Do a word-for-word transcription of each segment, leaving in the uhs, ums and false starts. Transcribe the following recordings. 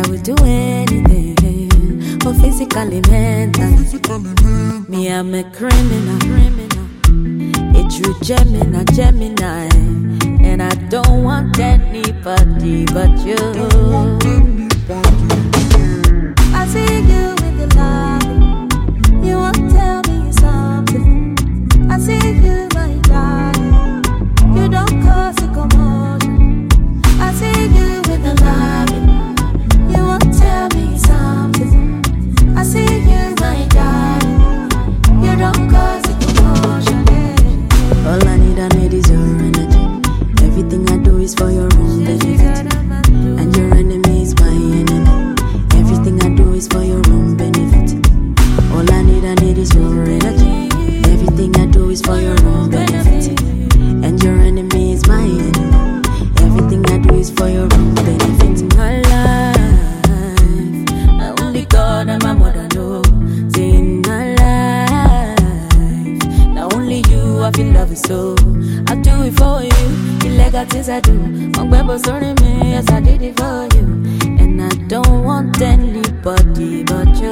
will do anything, for physically, mentally. Me, I'm a criminal, criminal. A true Gemini, Gemini. And I don't want anybody but you. I see you in the lobby. You won't tell me something. I see you, my darling. You don't cause a commotion. I see you in the lobby. You won't tell me something. I see you, my darling. You don't cause a commotion. All I need, I need is your energy. Everything I do is for your own benefit. And your enemy is my enemy. Everything I do is for your own benefit. All I need, I need is your energy. Everything I do is for your own benefit. And your enemy is my enemy. Everything I do is for your own benefit. My life, not only God and my mother know. Say in my life, not only you I feel love is so. I do it for you. Illegal things I do. My Bible sorry me, yes I did it for you. And I don't want anybody but you.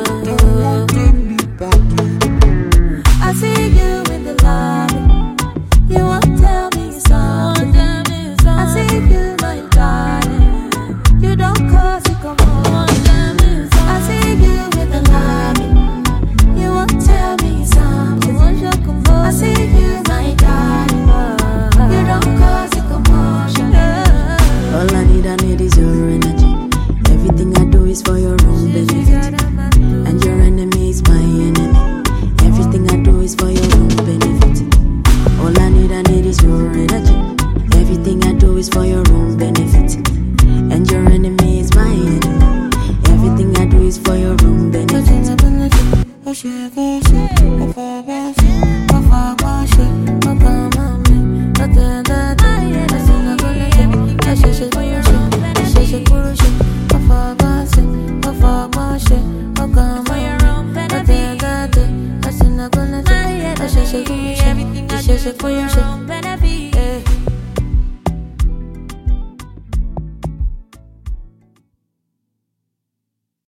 I see you in the lobby. You won't tell me something. I see you, my darling. You don't cause it come on. I see you in the lobby. You won't tell me something. I see you, my darling. You don't cause it commotion. All I need, I need is your energy. Everything I do is for your own benefit. And your enemy is my enemy. Everything I do is for your own benefit. All I need, I need is your energy. Everything I do is for your own benefit. And your enemy is my enemy. Everything I do is for your own benefit. For your own benefit.